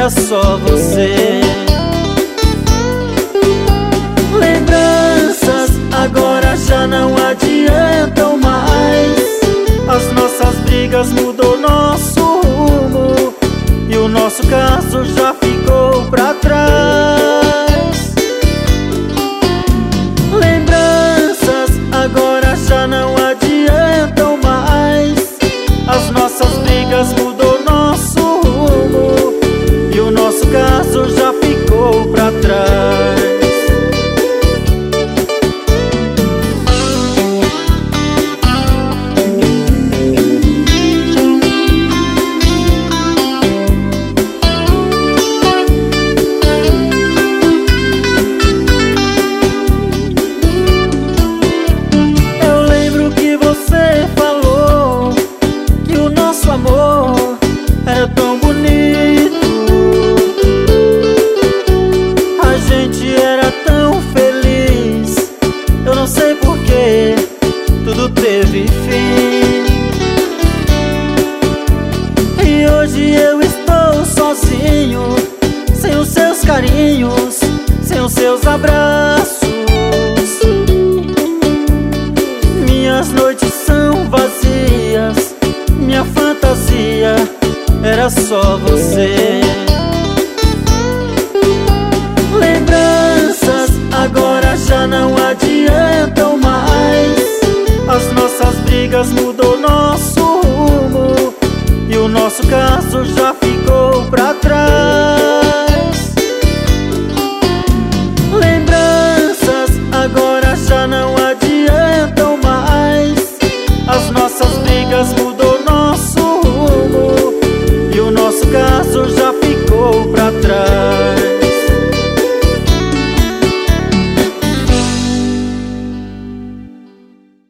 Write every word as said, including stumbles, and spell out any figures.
era só você. Lembranças agora já não adiantam mais. As nossas brigas mudou nosso rumo e o nosso caso já ficou pra trás. Lembranças agora já não adiantam mais. As nossas brigas mudou nosso rumo e o nosso caso já ficou pra trás. Amor era tão bonito, a gente era tão feliz. Eu não sei porquê tudo teve fim. E hoje eu estou sozinho, sem os seus carinhos, sem os seus abraços. Minhas noites são vazias, minha fantasia era só você.